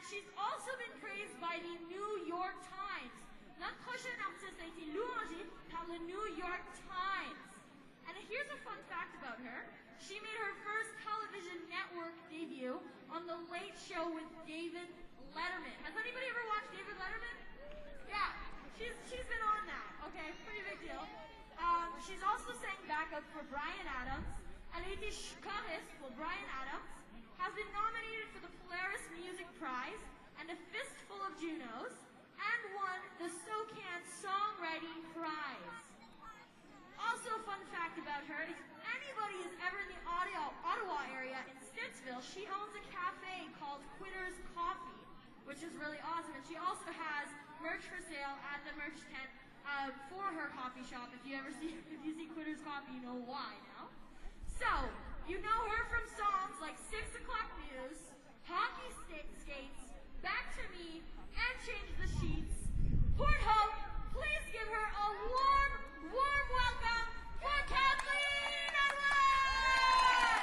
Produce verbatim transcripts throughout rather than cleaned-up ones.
she's also been praised by the New York Times. Notre prochaine artiste a été louangée par le New York Times. And here's a fun fact about her. She made her first television network debut on The Late Show with David Letterman. Has anybody ever watched David Letterman? Yeah, she's, she's been on that. Okay, pretty big deal. Um, she's also sang backup for Bryan Adams. Elle a été choriste for Bryan Adams. Has been nominated for the Polaris Music Prize and a Fistful of Junos, and won the SOCAN Songwriting Prize. Also, a fun fact about her, if anybody is ever in the Ottawa area in Stittsville, she owns a cafe called Quitter's Coffee, which is really awesome. And she also has merch for sale at the merch tent uh, for her coffee shop. If you ever see, if you see Quitter's Coffee, you know why now. So, you know her from songs like Six O'Clock News, Hockey Skates, Back to Me, and Change the Sheets. Port Hope, please give her a warm, warm welcome for Kathleen Edwards!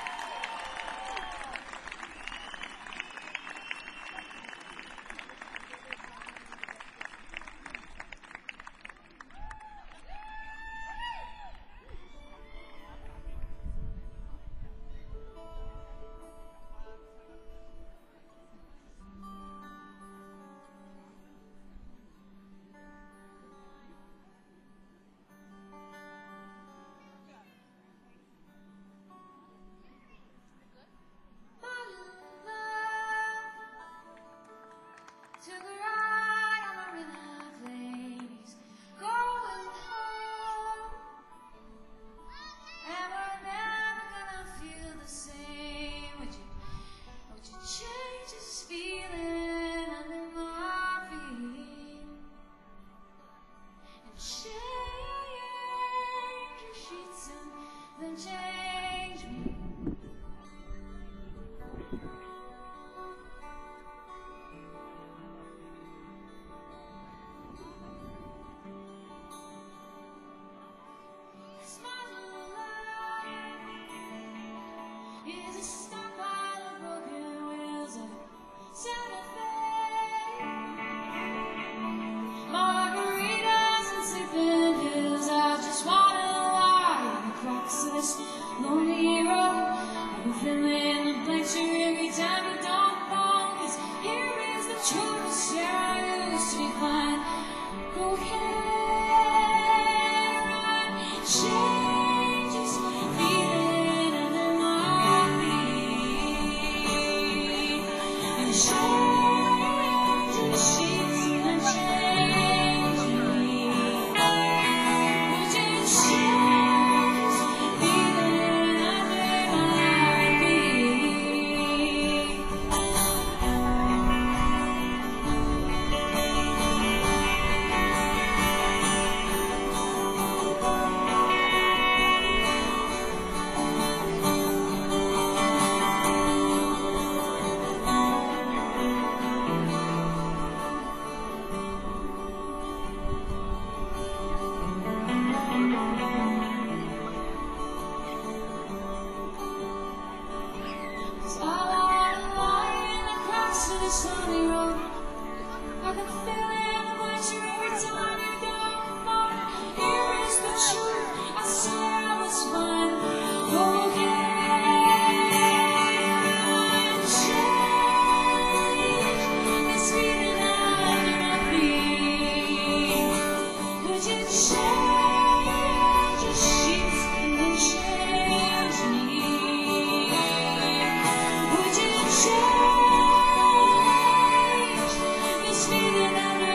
It's me that I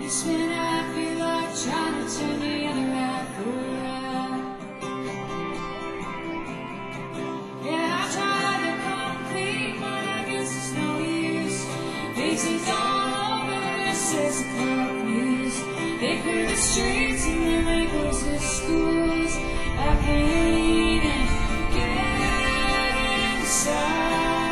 You spin half your life trying to turn the other half around. Yeah, I tried to come clean, but I guess it's no use. Faces all over the sets of club news. They clear the streets and then they close the schools. I can't even get inside.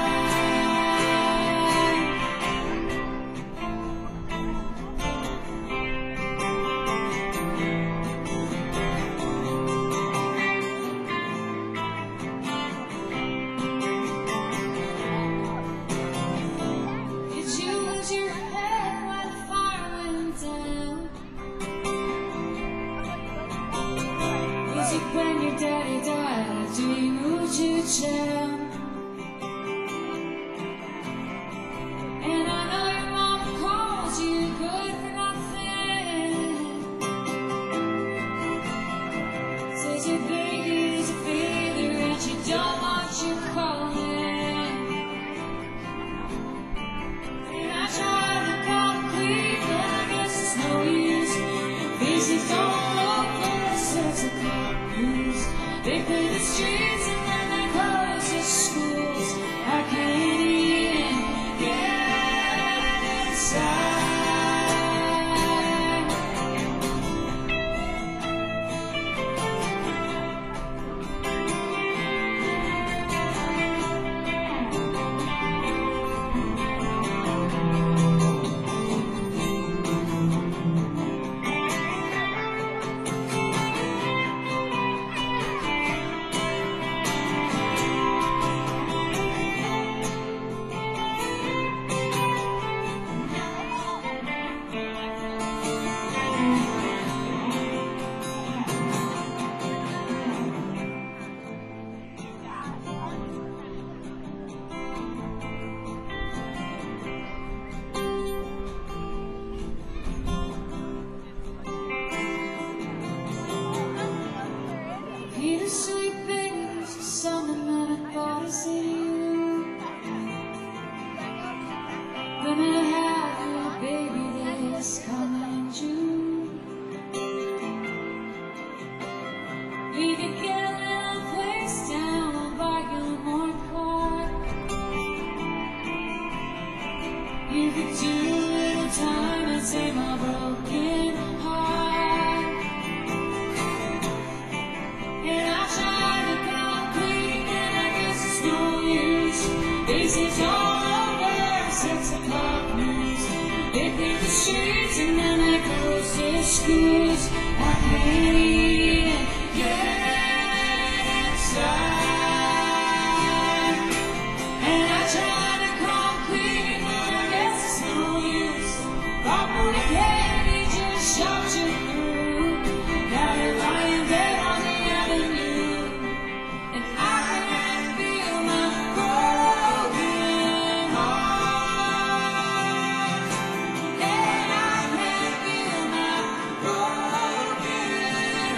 When your daddy died after you moved to town. And I know your mama calls you good for nothing. Says your baby's a failure and she don't want you calling. And I tried to come clean, but I guess it's no use. Faces all over the sets of news. They play the streets and then they close the schools. I can't even get inside. Peter sleeping, there's something that I gotta say to you. Gonna have a baby this coming June. We could get a little place down by Gilmore Park. You could do a little time and save my broken heart. And I tried to come clean, and I guess it's no use. Faces all over, sets of clock news. They clear the streets and then they close the schools. I can't even get inside. And I tried to come clean, but I guess it's no use. Property candy just shot you through. Now you're lying dead on the avenue, and I can't feel my broken heart. And I can't feel my broken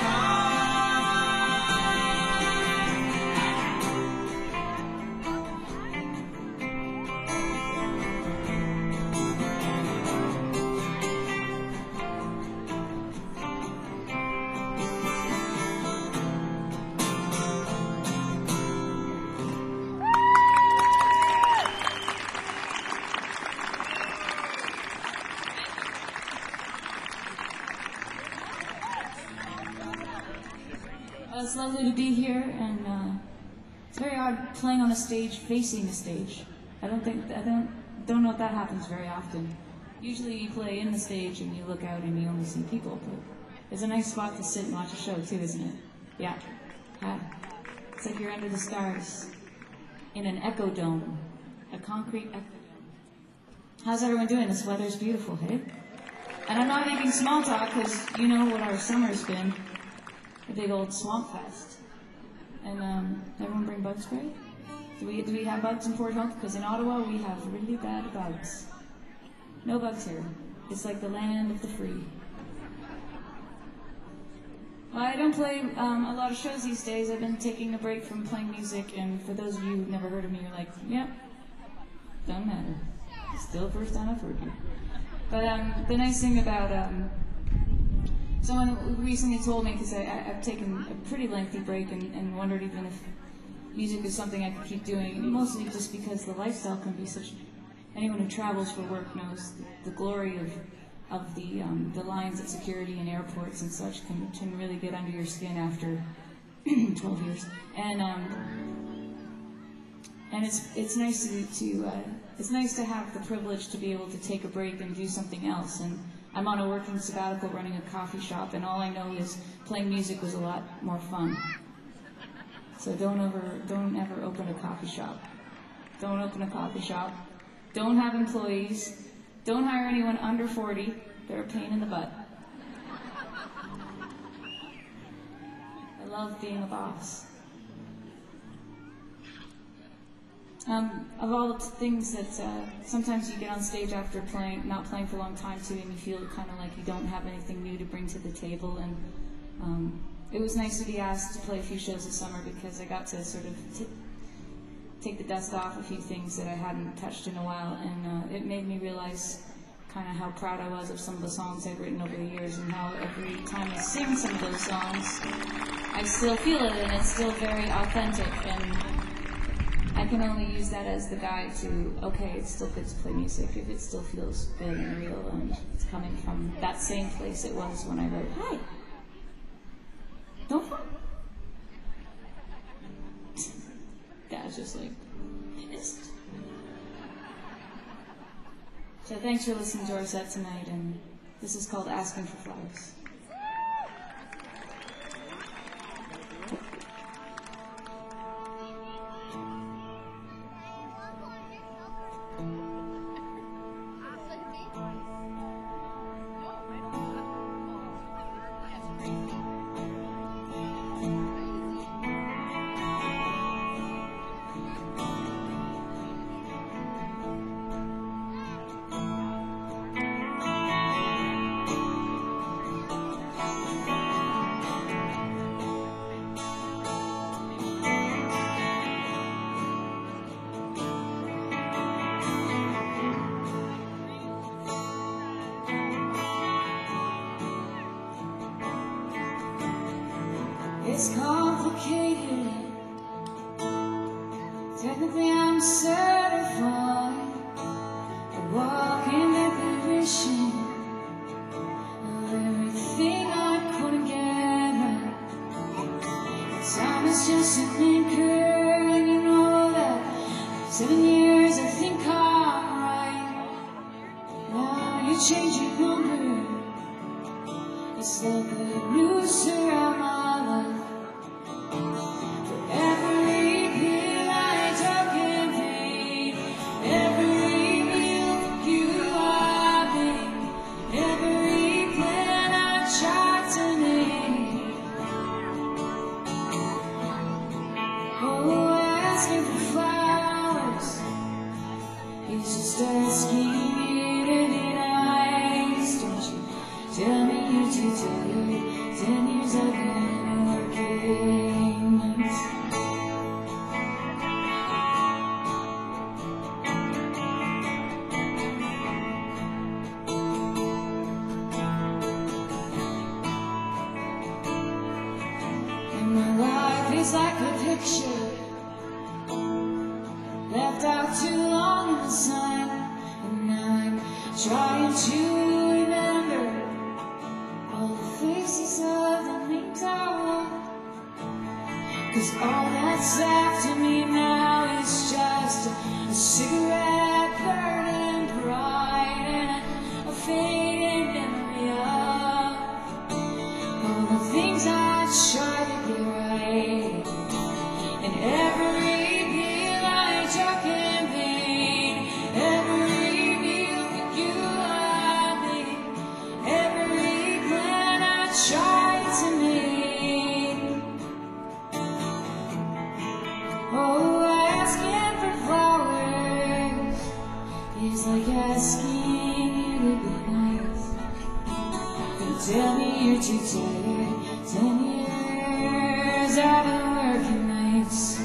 Well, it's lovely to be here, and uh, it's very odd playing on a stage facing the stage. I don't think I don't don't know if that happens very often. Usually, you play in the stage and you look out and you only see people. But it's a nice spot to sit and watch a show too, isn't it? Yeah. Hi. It's like you're under the stars in an echo dome, a concrete echo dome. How's everyone doing? This weather's beautiful, hey? And I'm not making small talk because you know what our summer's been. A big old swamp fest. And um, everyone bring bug spray? Do we do we have bugs in Port Hope? Because in Ottawa we have really bad bugs. No bugs here. It's like the land of the free. Well, I don't play um, a lot of shows these days. I've been taking a break from playing music, and for those of you who've never heard of me, you're like, yeah, doesn't matter. It's still the first time I've heard you. But um, the nice thing about um, someone recently told me, because I've taken a pretty lengthy break and, and wondered even if music is something I could keep doing, mostly just because the lifestyle can be such. Anyone who travels for work knows the, the glory of of the um, the lines at security and airports and such can can really get under your skin after twelve years. And um, and it's it's nice to to uh, it's nice to have the privilege to be able to take a break and do something else. And I'm on a working sabbatical running a coffee shop, and all I know is playing music was a lot more fun. So don't ever don't ever open a coffee shop. Don't open a coffee shop. Don't have employees. Don't hire anyone under forty. They're a pain in the butt. I love being a boss. Um, of all the things that uh, sometimes you get on stage after playing, not playing for a long time too, and you feel kind of like you don't have anything new to bring to the table. And um, it was nice to be asked to play a few shows this summer because I got to sort of t- take the dust off a few things that I hadn't touched in a while, and uh, it made me realize kind of how proud I was of some of the songs I've written over the years, and how every time I sing some of those songs, I still feel it, and it's still very authentic, and I can only use that as the guide to, okay, it's still good to play music if it still feels good and real, and it's coming from that same place it was when I wrote, hi, don't fall. Dad's just like, pissed. So thanks for listening to our set tonight, and this is called Asking for Flowers. It's complicated. Technically I'm certified. A walking declaration of everything I couldn't get right. Time is just an anchor, and you know that. Seven years I think I'm right. Now you're changing number. It's like the news around my life. It's like a picture left out too long in the sun, and now I'm trying to remember all the faces of the names I won. Cause all that's left of me now is just a cigarette burning bright and a fading memory of all the things I tried to get right. And every meal I took in vain, every meal that you I made, every plan I tried to make. Oh, asking for flowers is like asking you to be nice. You tell me you're too tired. Ten years I've been working nights.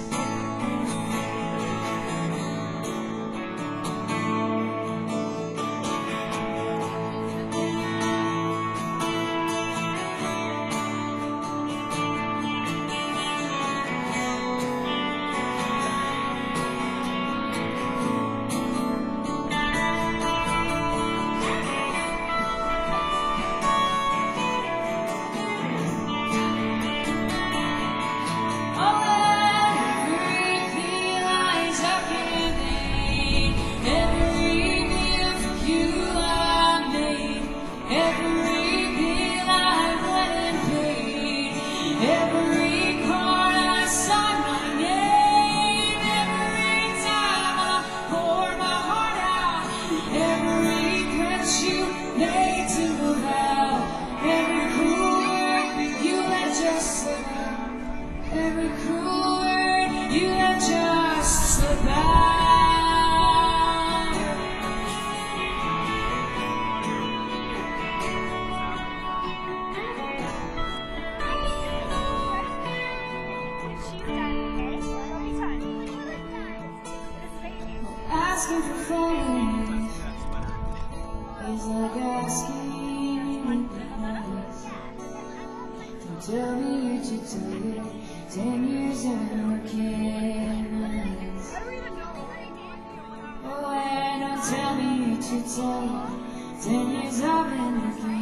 life is like asking me please. Don't tell me you're too tired. Ten years of working. Oh, and don't tell me you're too tired. Ten years I've been working.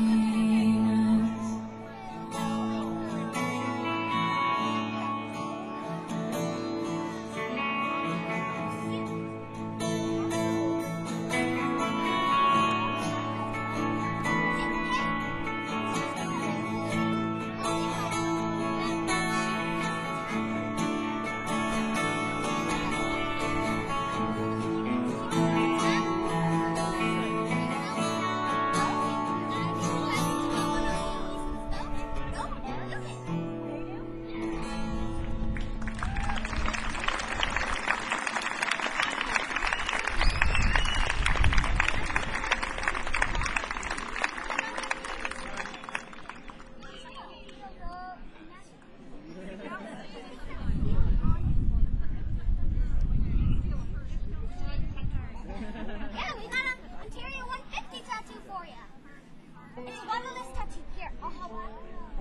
It's a wonderless tattoo. Here, I'll help out.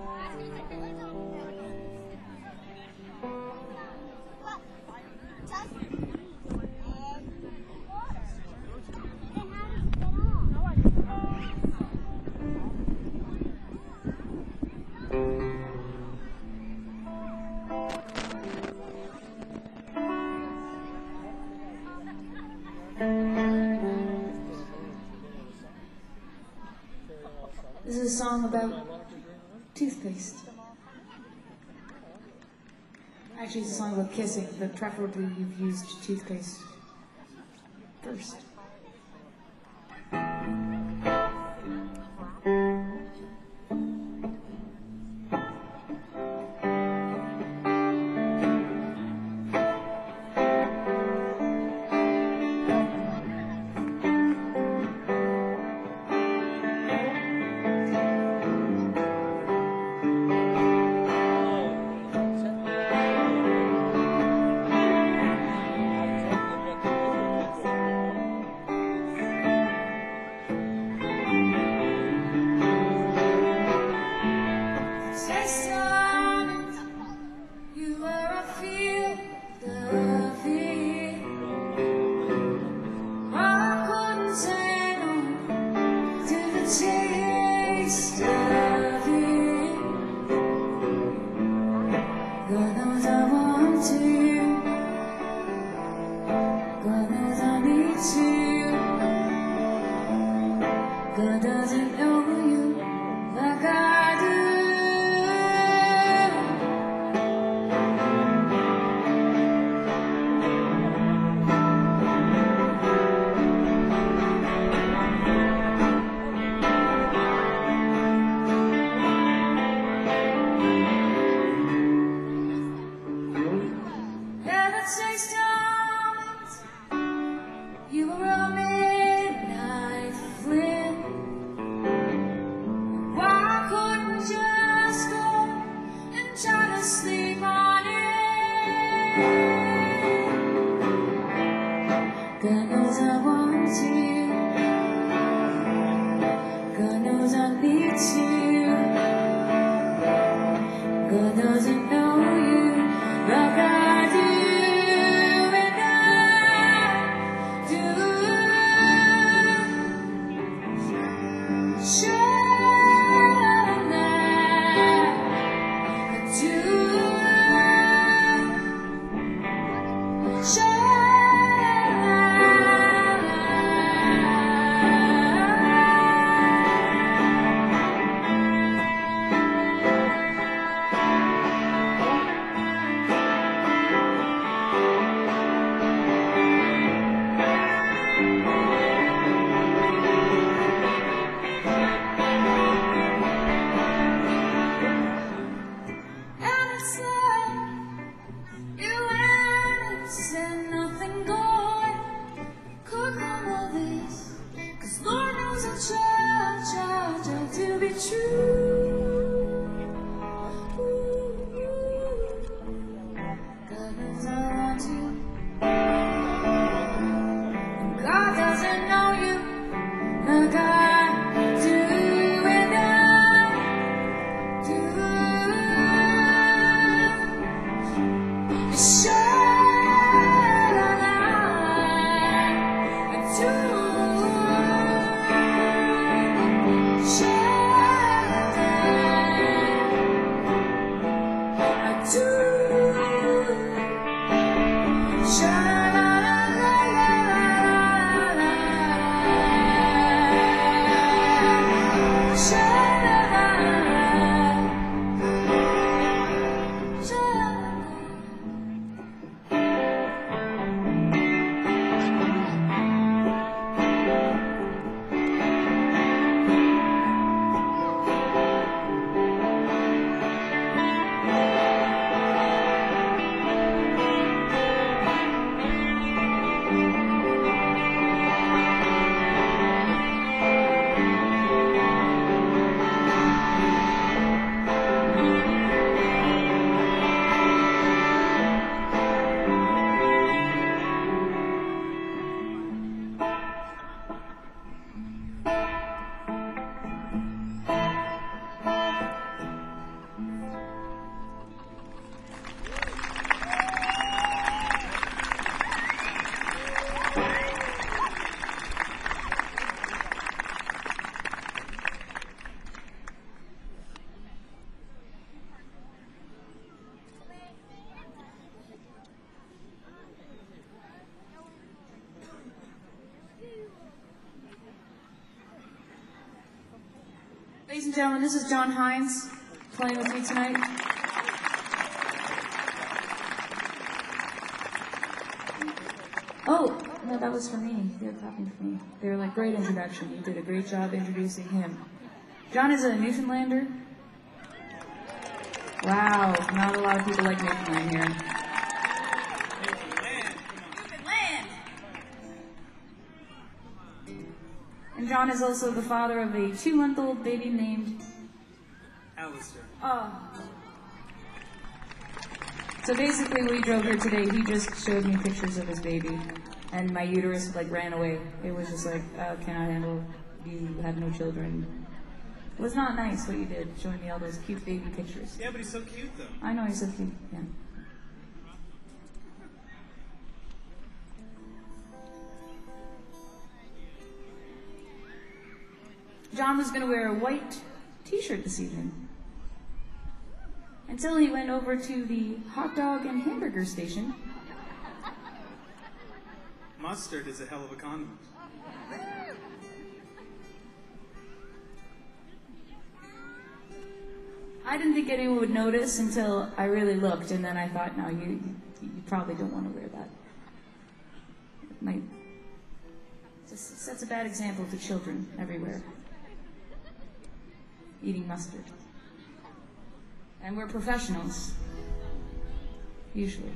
Well, just and water. Then how does it get on? This is a song about toothpaste. Actually, it's a song about kissing, but preferably you've used toothpaste first. Taste of it. God knows I want to. God knows I need to. God doesn't know you like I do. Six times you were a midnight flip. Why couldn't you just go and try to sleep on it? God knows I want to. God knows I need to. God doesn't know you like I do. To be true, God knows I want to, God doesn't. Ladies and gentlemen, this is John Hines playing with me tonight. Oh, no, that was for me. They were clapping for me. They were like, great introduction. You did a great job introducing him. John is a Newfoundlander. Wow, not a lot of people like Newfoundland here. Newfoundland! And John is also the father of a two-month-old baby named Alistair. Oh. So basically, when we drove here today, he just showed me pictures of his baby, and my uterus like ran away. It was just like, uh, cannot handle. You have no children. It was not nice what you did, showing me all those cute baby pictures. Yeah, but he's so cute though. I know he's so cute. Yeah. John was going to wear a white t-shirt this evening until he went over to the hot dog and hamburger station. Mustard is a hell of a condiment. I didn't think anyone would notice until I really looked, and then I thought, no, you, you, you probably don't want to wear that. It might just sets a bad example to children everywhere. Eating mustard. And we're professionals. Usually.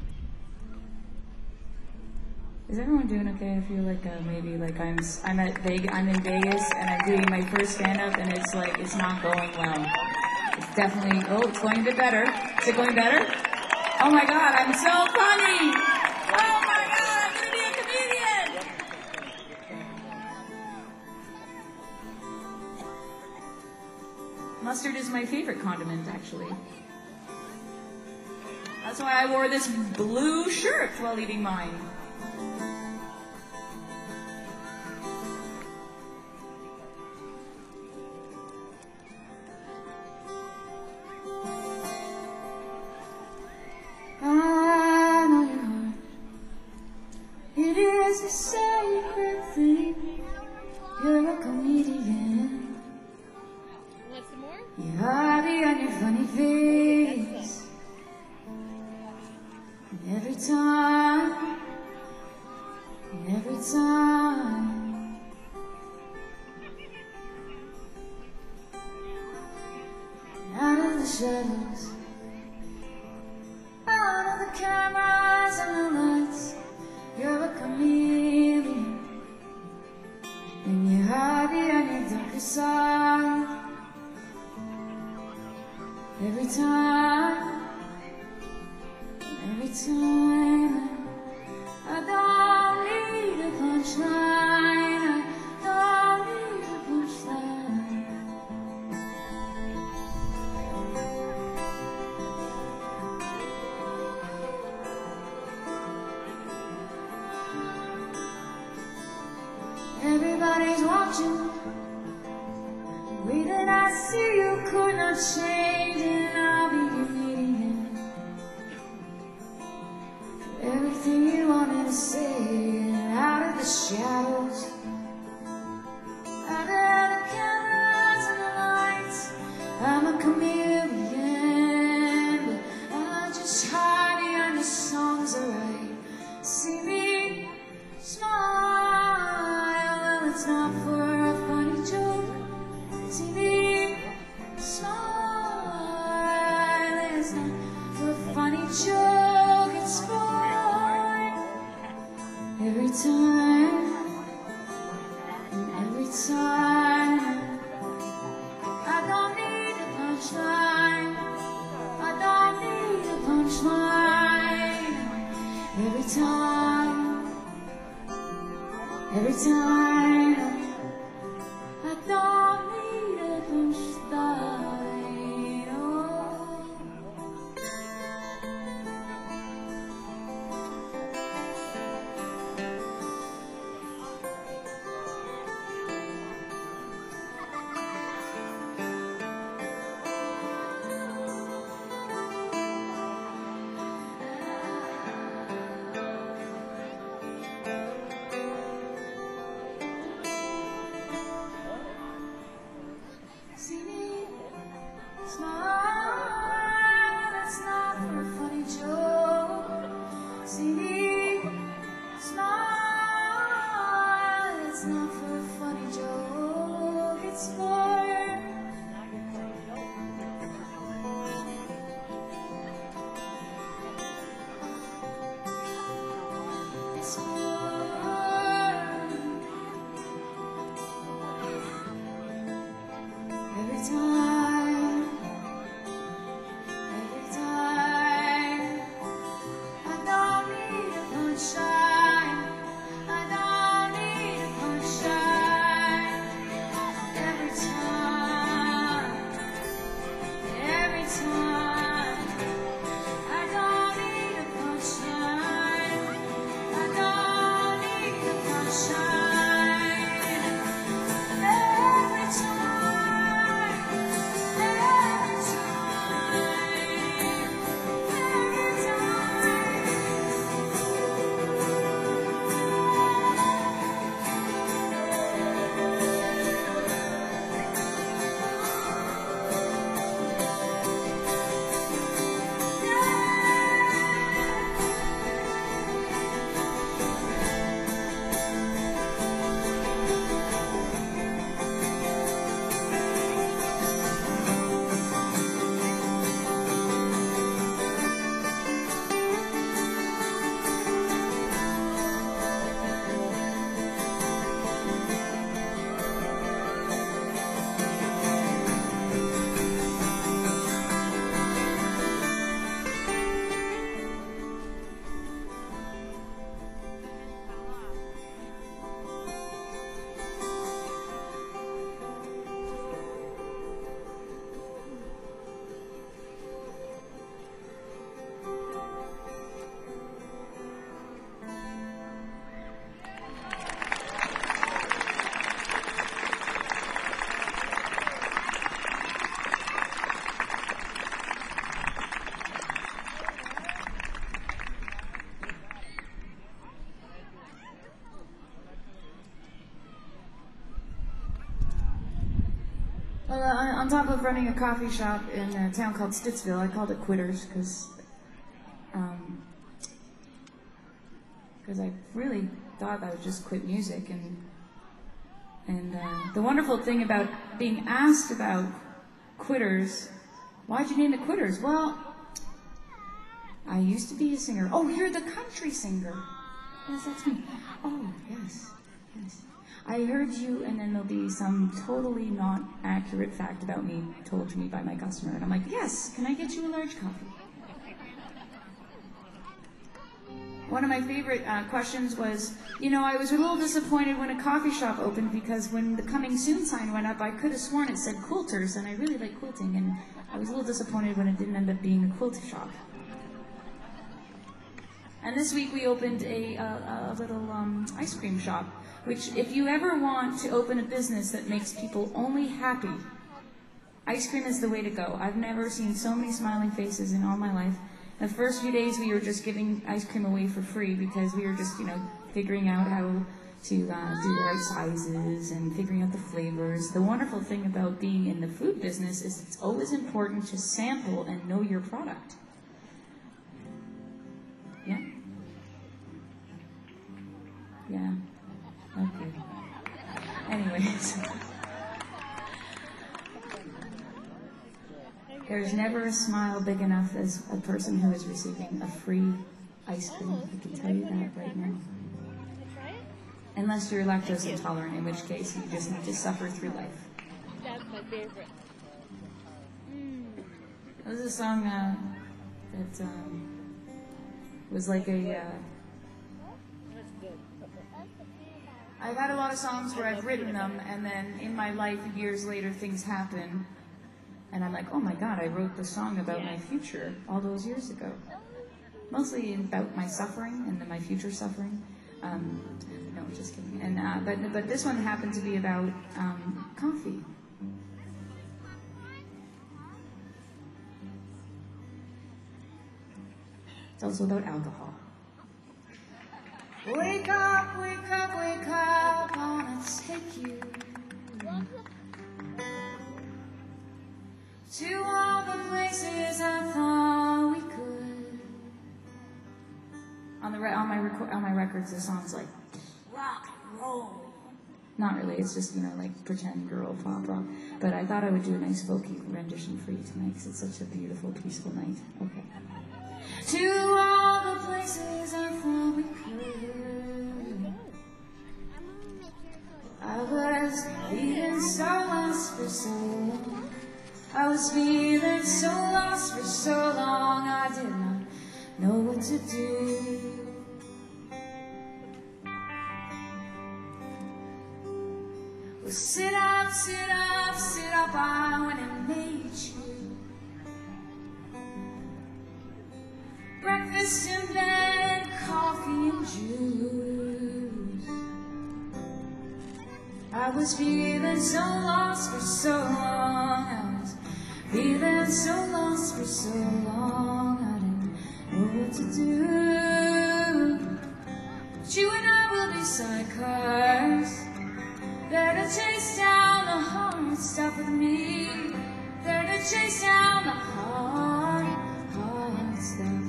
Is everyone doing okay? I feel like uh, maybe like I'm I'm at Vegas, I'm in Vegas and I'm doing my first stand-up and it's like it's not going well. It's definitely oh it's going a bit better. Is it going better? Oh my God, I'm so funny! Oh my God, I'm gonna be a comedian! Mustard is my favorite condiment, actually. That's why I wore this blue shirt while eating mine. I know your heart. It is a sacred thing. You're a comedian. Want some more? You're happy on your funny face. And every time, and every time, out of the shadows, out of the cameras and the lights, you're a chameleon. And you're happy on your darker side. Every time, every time, I don't need a punchline, I don't need a punchline. Everybody's watching. The way that I see you could not change, and I'll be your leading hand. Everything you wanted to say, out of the shadows, out of the cameras and the lights. I'm a chameleon, but I just hide behind the songs I write. See me smile, well, it's not for a funny joke. See me smile, it's not for a funny joke. It's for every time, and every time. I don't need a punchline, I don't need a punchline. Every time, every time, I don't need a punchline. Oh. See me smile, it's not for a funny joke. See me smile, it's not for a funny joke. It's for it's for every time, every time. I don't need a punchline, I don't need a punchline. Every time, every time. I don't need a punchline, I don't need a punchline. Every time, every Well, uh, on on top of running a coffee shop in a town called Stittsville, I called it Quitters because um, because I really thought I would just quit music. And and uh, the wonderful thing about being asked about Quitters, why'd you name it Quitters? Well, I used to be a singer. Oh, you're the country singer. Yes, that's me. Oh, yes, yes. I heard you, and then there'll be some totally not accurate fact about me told to me by my customer. And I'm like, yes, can I get you a large coffee? One of my favorite uh, questions was, you know, I was a little disappointed when a coffee shop opened because when the coming soon sign went up, I could have sworn it said quilters, and I really like quilting, and I was a little disappointed when it didn't end up being a quilt shop. And this week we opened a, a, a little um, ice cream shop, which if you ever want to open a business that makes people only happy, ice cream is the way to go. I've never seen so many smiling faces in all my life. The first few days we were just giving ice cream away for free because we were just, you know, figuring out how to uh, do the right sizes and figuring out the flavors. The wonderful thing about being in the food business is it's always important to sample and know your product. Yeah? Yeah. Okay. Anyways. There's never a smile big enough as a person who is receiving a free ice cream. I can tell you that right now. Unless you're lactose intolerant, in which case you just need to suffer through life. That's my favorite. Mm. That was a song uh, that um, was like a... Uh, That's good. I've had a lot of songs where I've written them, and then in my life, years later, things happen. And I'm like, oh my God, I wrote the song about my future all those years ago. Mostly about my suffering and my future suffering. Um, no, just kidding. And uh, but but this one happened to be about um, coffee. It's also about alcohol. Wake up, wake up, wake up, I wanna take you to all the places I thought we could. On the re- on my reco- on my records, the song's like rock and roll. Not really. It's just, you know, like pretend girl pop rock. But I thought I would do a nice folky rendition for you tonight because it's such a beautiful, peaceful night. Okay. To all the places I thought we could. I was feeling so lost for so long. I was feeling so lost for so long, I did not know what to do. Well, sit up, sit up, sit up, I went and made you breakfast in bed, coffee and juice. I was feeling so lost for so long, I was feeling so lost for so long, I didn't know what to do. But you and I will be sidecars, there to chase down the hard stuff with me, there to chase down the hard, hard stuff.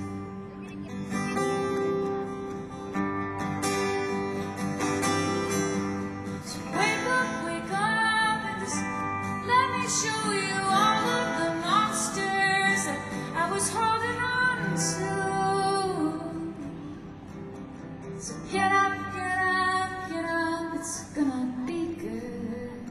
So wake up, wake up, and just let me show you all of the monsters that I was holding on to. So get up, get up, get up, it's gonna be good.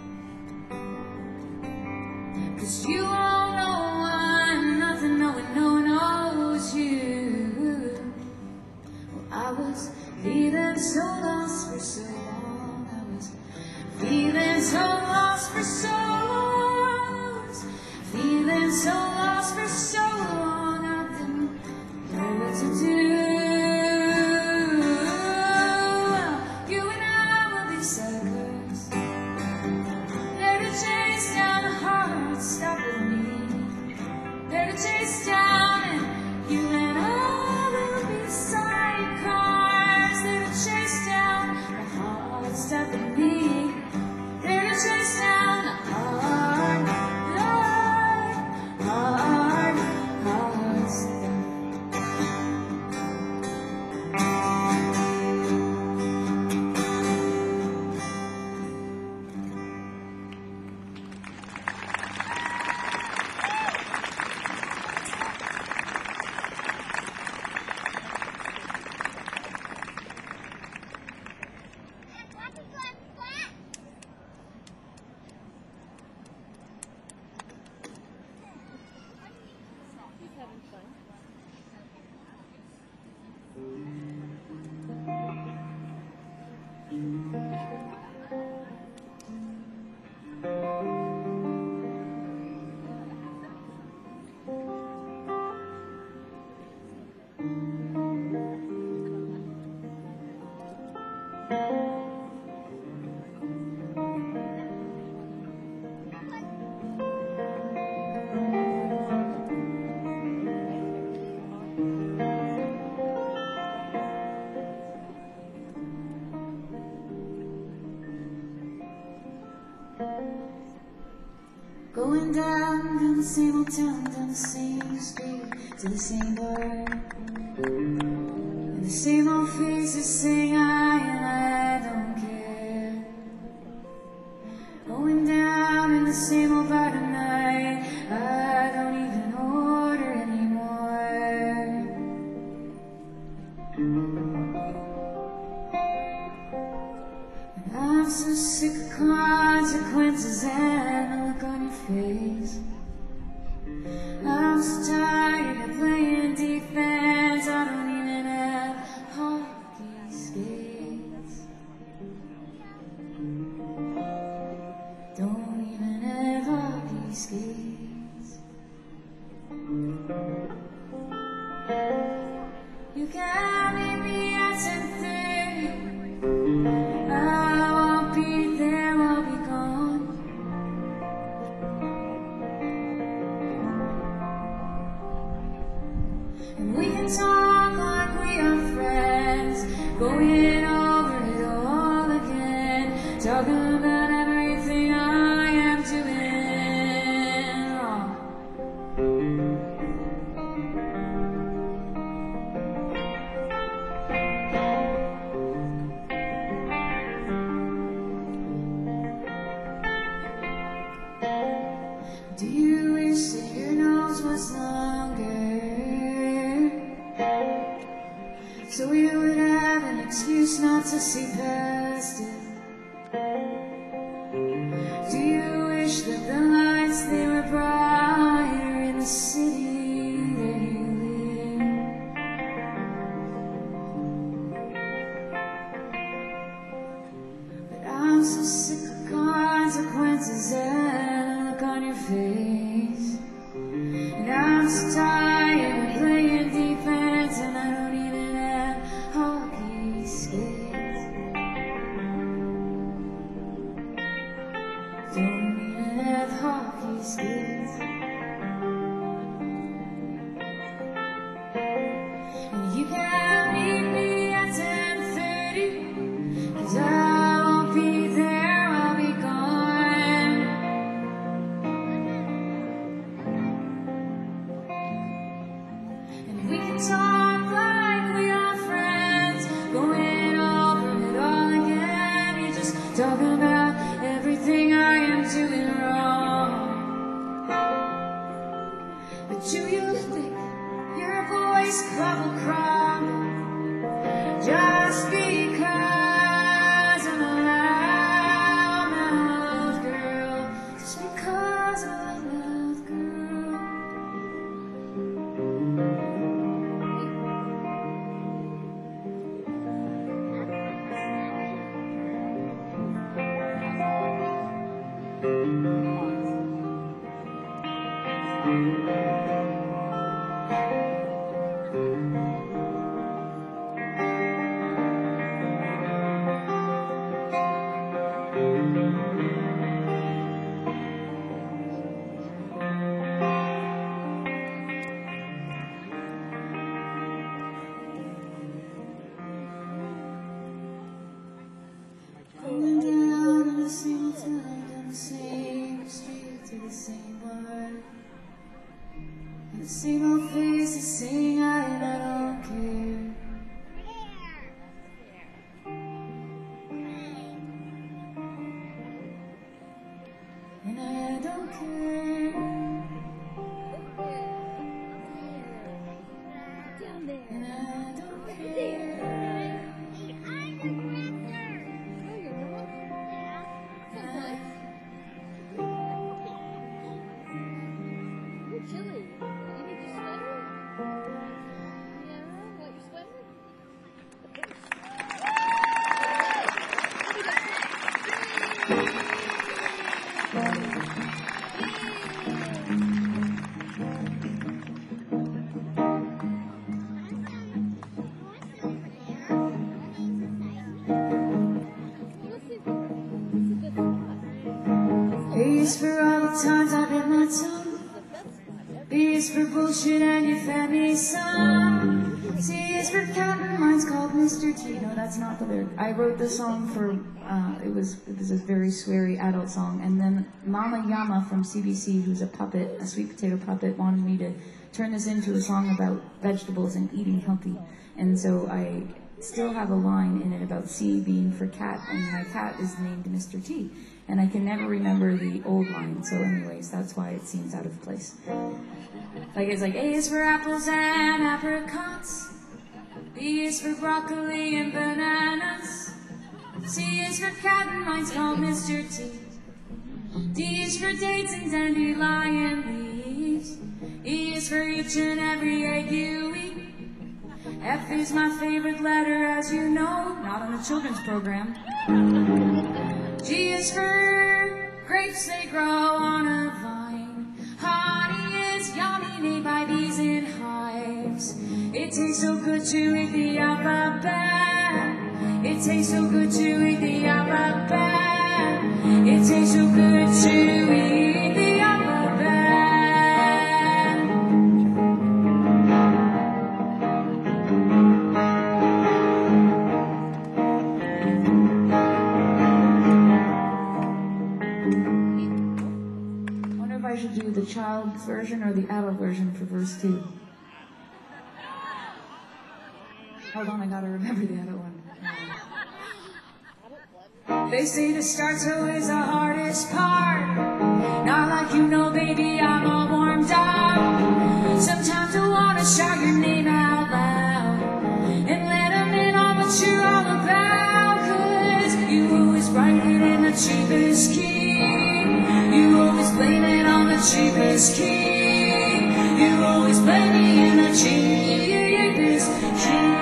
'Cause you all know I'm nothing, knowing no one knows you. Well, I was feeling so lost for so long, I was feeling so lost for so long, I was feeling so lost for so long, I didn't know what to do. You and I will be suckers, there to chase down the hard stuff with me, there to chase down, and you and I will be sidecars, there to chase down the hard stuff with me, there to chase down the hard, hard, hard. Going down, down the same old town, down the same street, to the same bar. And the same old faces saying I and I don't care. Going down in the same old bar tonight, I don't even order anymore. And I'm so sick of consequences and the look on your face. I'm so tired of playing defense, I don't even have hockey skates. Don't even have hockey skates. You can meet me at ten thirty. I won't be there, I'll be gone. And we can talk like we are friends, going over it all again, talking about everything I am doing wrong. Do you wish that your nose was longer, so you would have an excuse not to see past it? Do you wish that the lights, they were brighter in the city that you live? But I'm so sick of consequences and the look on your face. And I'm so tired of playing defense, and I don't even have hockey skates. Don't even have hockey skates. And you can meet me at ten thirty, 'cause I won't be there, I'll be gone. And we can talk like we are friends, going over it all again. You're just talking about everything I am doing wrong. But do you think your voice club will crumble just because I'm a loudmouth girl? Just because I'm a loudmouth girl. Going down on the same time, down the same street, to the same bar. And the same old faces saying I and I don't care. And I don't care. Down there. And I don't care. I'm the director. Oh, you're not? Sometimes. You're chilly. You need your sweater? Yeah, what, your sweater? A's for all the times I bit my tongue. B's for bullshit and you fed me some. C is for cat, and mine's called Mister T. No, that's not the lyric. I wrote the song for, uh, it was it was a very sweary adult song, and then Mama Yama from C B C, who's a puppet, a sweet potato puppet, wanted me to turn this into a song about vegetables and eating healthy. And so I still have a line in it about C being for cat, and my cat is named Mister T. And I can never remember the old line, so anyways, that's why it seems out of place. Like, it's like, A is for apples and apricots, B is for broccoli and bananas, C is for cat, and mine's called Mister T. D is for dates and dandelion leaves, E is for each and every egg you eat. F is my favorite letter, as you know, not on a children's program. G is for grapes, they grow on a vine. Honey is yummy, made by bees in hives. It tastes so good to eat the alphabet. It tastes so good to eat the alphabet. It tastes so good to eat the alphabet. I should do the child version or the adult version for verse two. Hold on, I gotta remember the other one. They say the start-so is the hardest part. Not like you know, baby, I'm all warmed up. Sometimes I wanna shout your name out loud and let them in on what you're all about. Cause you always write it in the cheapest key. You always blame it on the cheapest key. You always blame me in the cheapest key.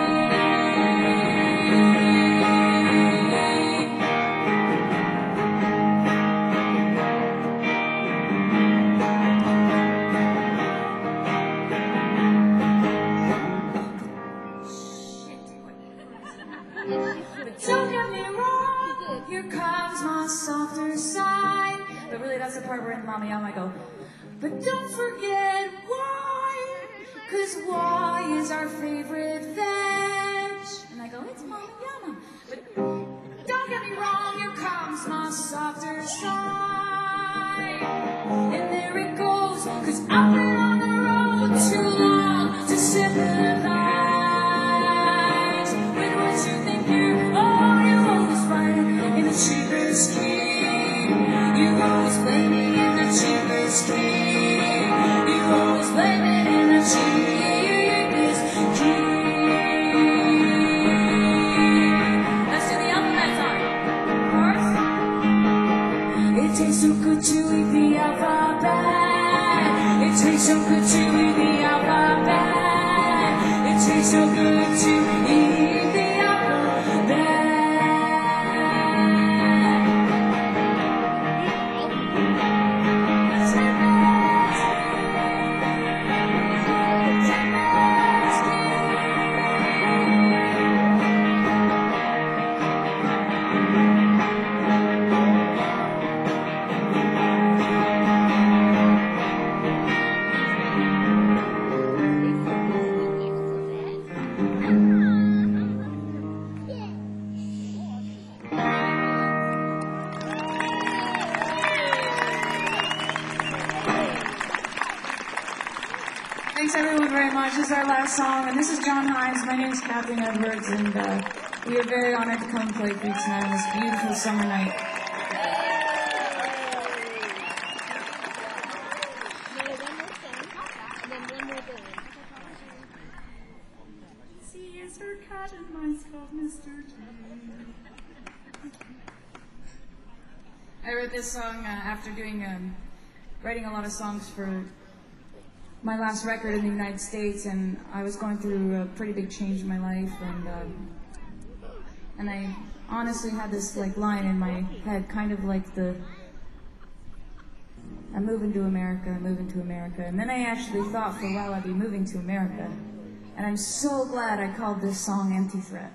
But don't get me wrong, here comes my softer side. But really, that's the part where in Mama Yama I go, but don't forget why, cause why is our favorite veg? And I go, it's Mama Yama. But don't get me wrong, here comes my softer side. And there it goes, cause I've been on the road too long to sympathize with what you think you're. Oh, you always find it in the cheapest key. You always blame me in the cheapest key. You always blame it in the cheapest key. Let's do the alphabet song. First. It tastes so good to eat the alphabet. It tastes so good to eat the alphabet. It tastes so good to eat the alphabet. Thanks everyone very much. This is our last song, and this is John Hines. My name is Kathleen Edwards, and uh, we are very honored to come play for you tonight on this beautiful summer night. C is for cat, and mine's called Mister T. I wrote this song uh, after doing, um, writing a lot of songs for my last record in the United States, and I was going through a pretty big change in my life, and um, and I honestly had this like line in my head, kind of like the I'm moving to America, I'm moving to America, and then I actually thought for a while I'd be moving to America, and I'm so glad I called this song Empty Threat.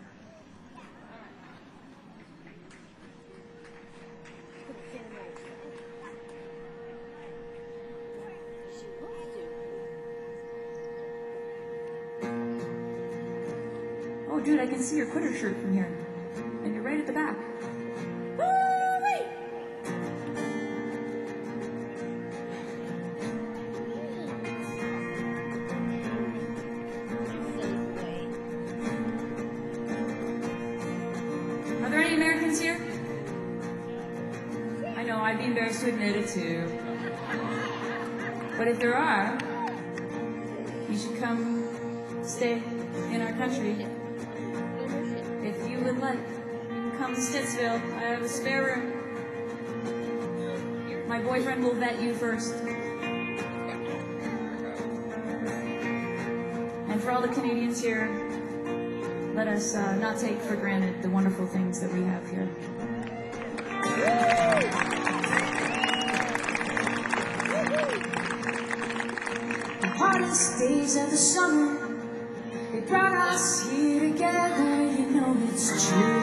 I can see your Quitter shirt from here. And you're right at the back. Are there any Americans here? I know, I'd be embarrassed to admit it too. But if there are, you should come stay in our country. If you would like, come to Stittsville. I have a spare room. My boyfriend will vet you first. And for all the Canadians here, let us uh, not take for granted the wonderful things that we have here. The hardest days of the summer, they brought us here together, you know it's true.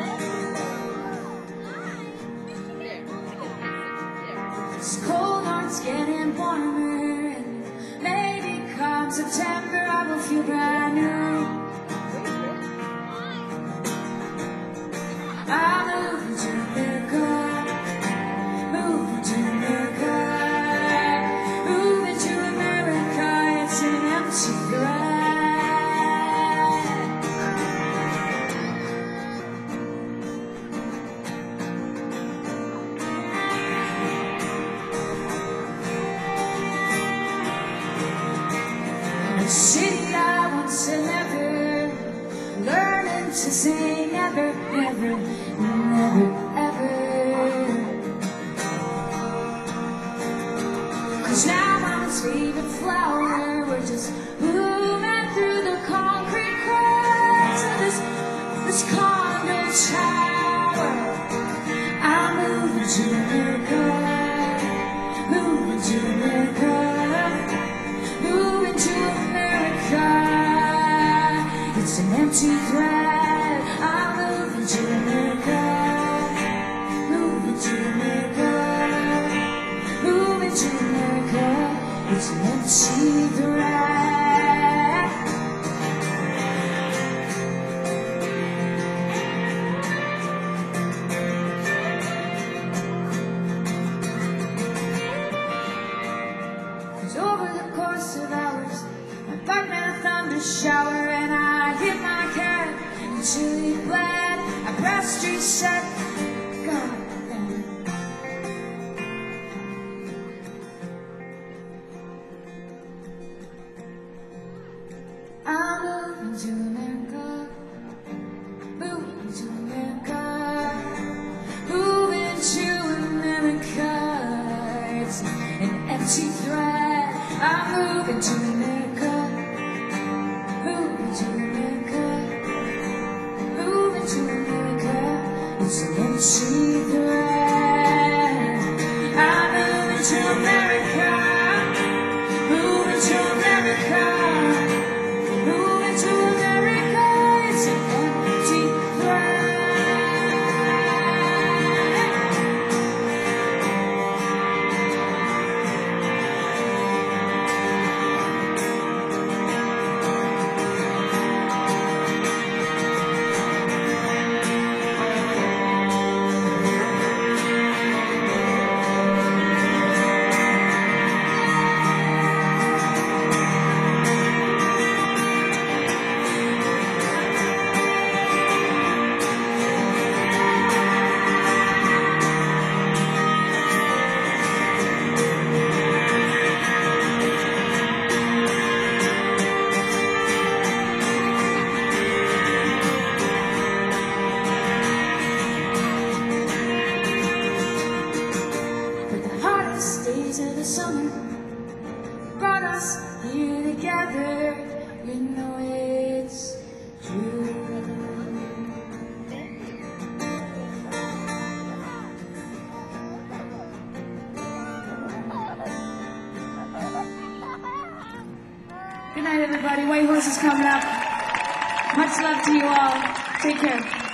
This cold heart's getting warmer, and maybe come September I will feel brand new. I'm moving to America, moving to America, moving to America, it's an empty threat. The city I once said never, learning to say never, never, never, ever. Cause now I'm his favorite flower, we're just moving through the concrete cracks of this, this condo tower. I'm moving to America, moving to America, moving to America. It's an empty threat. I'm moving to America, moving to America, moving to America. It's an empty threat. Cause over the course of hours, I bite my thunder shower and I hit my cat until he bled. I pressed reset. God damn it. I'm moving to America, moving to America, moving to America. It's an empty threat. I'm moving to America, moving to America, moving to America. It's an empty threat. I'm moving to America, moving to America, moving to America. It's an empty threat. Days of the summer brought us here together. You know it's true. Good night, everybody. White Horse is coming up. Much love to you all. Take care.